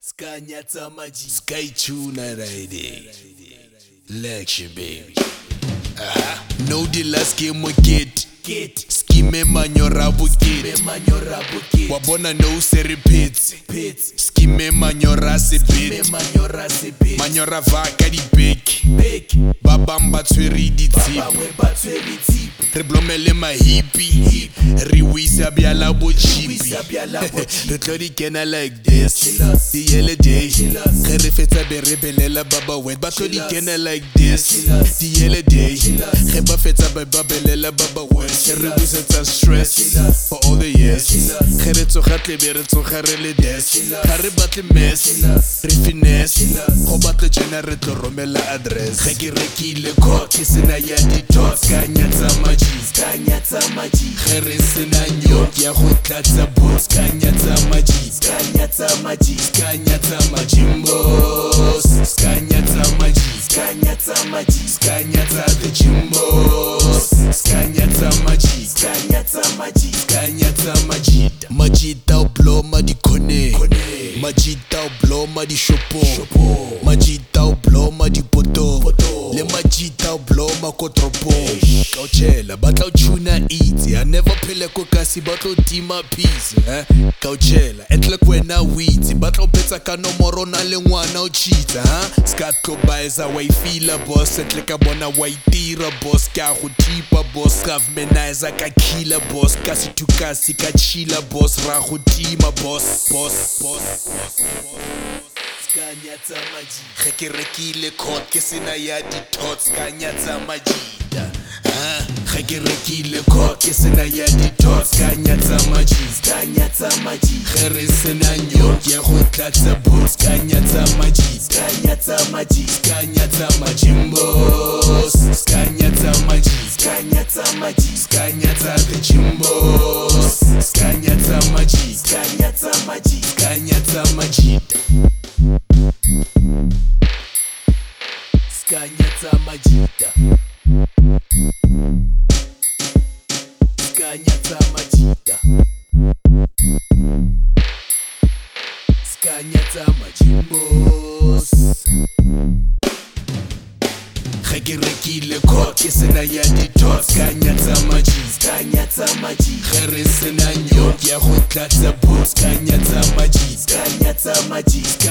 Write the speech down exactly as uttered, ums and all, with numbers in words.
Skanyatsa maji Sky tuna ride Lection baby uh-huh. No the last game we get Get Skime manyora bukit Manyora bukit Wabona no se repeats Pits Skime manyora se bit Manyora se bit Manyora vaka di bek Bek Babamba tsweri di tip Baba tsweri tip Re blomele ma hippie Re wisa biala bo chippy Re tlo di kena like this Di yele day Ge re fetsa be re belela baba wet Ba tlo di kena like this Di yele day Ge ba fetsa ba ba belela baba wet Ge re busetsa stress For all the years Ge re tsoga tlebe re tsoga re le des Ga re batle mess Re finesse Go batle jena re tlo romela address Ge ke rekile ko ke sena ya di dots Skanyatsa maji Skanyatsa maji Ge re sena nyok ya go tlatsa boss Skanyatsa maji Skanyatsa maji Skanyatsa maji mbos Skanyatsa maji Skanyatsa maji Skanyatsa the jimbos Skanyatsa maji Skanyatsa maji Skanyatsa maji Majita u blow ma di kone Majita u blow ma di shopo Majita u blow ma di poto Le majita u blow ma kotropo Kauchela batla u tuna easy I never pele ko kasi batla u tima peace eh? Kauchela etle kwena witsi batla u betsa ka nomoro na le ngwana u cheata huh? Skatko baeza wa ifila boss etle ka bona wa itira boss Ka go tipa boss Governmentizer ka killer boss Kasi tu kasi ka chila boss Ra go tima boss Boss Boss Skanyatsa maji Ge ke rekile court ke sena ya di tots Skanyatsa majida Ge ke rekile court ke sena ya di tots Skanyatsa maji Skanyatsa maji Ge re sena nyok ya go tlatsa boss Skanyatsa maji Skanyatsa maji Skanyatsa maji mbos Skanyatsa maji Skanyatsa maji Skanyatsa the jimbos Skanyatsa maji Skanyatsa maji Skanyatsa majida Skanyatsa majida Skanyatsa majida Skanyatsa majimbos Ge ke rekile court ke sena ya di dots Skanyatsa maji Skanyatsa maji Ge re sena nyok ya go tlatsa boss Skanyatsa maji Skanyatsa maji